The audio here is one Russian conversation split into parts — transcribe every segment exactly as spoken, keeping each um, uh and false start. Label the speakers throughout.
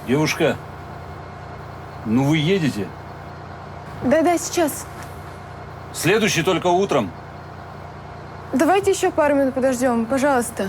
Speaker 1: Девушка, ну вы едете?
Speaker 2: Да-да, сейчас.
Speaker 1: Следующий только утром.
Speaker 2: Давайте еще пару минут подождем, пожалуйста.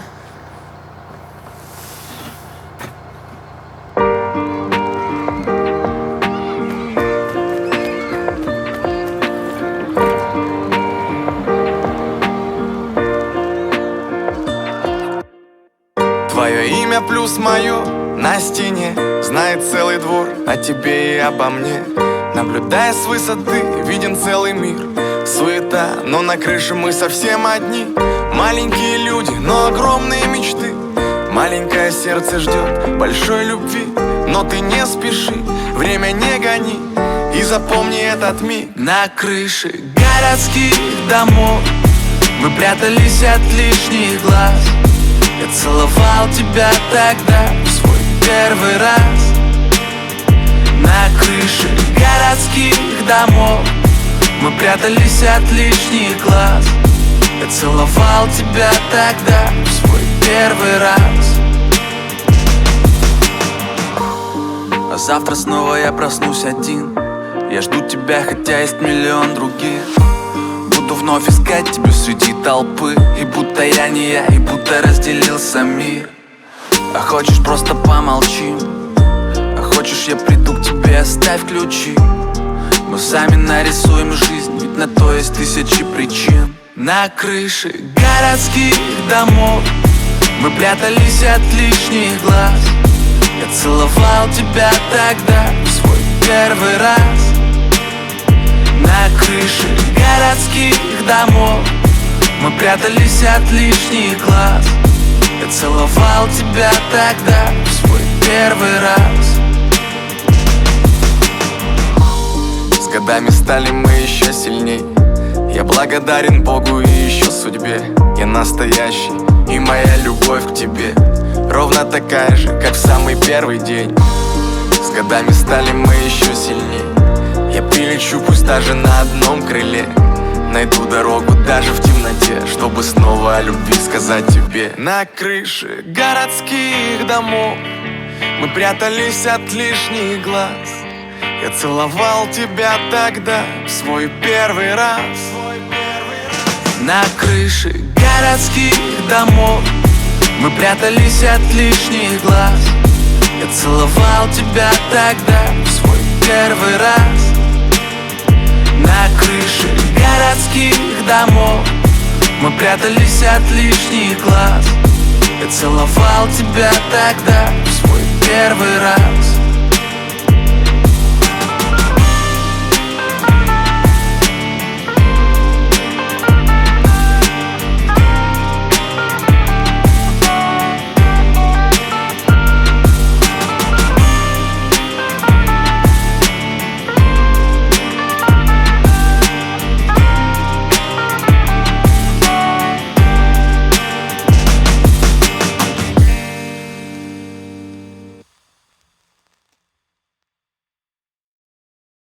Speaker 3: Твое имя плюс мое на стене знает целый двор о тебе и обо мне. Наблюдая с высоты, виден целый мир. Суета, но на крыше мы совсем одни. Маленькие люди, но огромные мечты. Маленькое сердце ждет большой любви. Но ты не спеши, время не гони. И запомни этот миг. На крыше городских домов мы прятались от лишних глаз. Я целовал тебя тогда в свой первый раз. На крыше городских домов мы прятались от лишних глаз. Я целовал тебя тогда в свой первый раз. А завтра снова я проснусь один. Я жду тебя, хотя есть миллион других. Буду вновь искать тебя среди толпы. И будто я не я, и будто разделился мир. А хочешь, просто помолчим. А хочешь, я приду к тебе, оставь ключи. Мы сами нарисуем жизнь, ведь на то есть тысячи причин. На крыше городских домов мы прятались от лишних глаз. Я целовал тебя тогда в свой первый раз. На крыше городских домов мы прятались от лишних глаз. Я целовал тебя тогда в свой первый раз. С годами стали мы еще сильней. Я благодарен Богу и еще судьбе. Я настоящий, и моя любовь к тебе ровно такая же, как в самый первый день. С годами стали мы еще сильней. Я прилечу, пусть даже на одном крыле. Найду дорогу даже в темноте, чтобы снова о любви сказать тебе. На крыше городских домов мы прятались от лишних глаз. Я целовал тебя тогда в свой первый раз. На крыше городских домов мы прятались от лишних глаз. Я целовал тебя тогда в свой первый раз. На крыше городских домов мы прятались от лишних глаз. Я целовал тебя тогда в свой первый раз.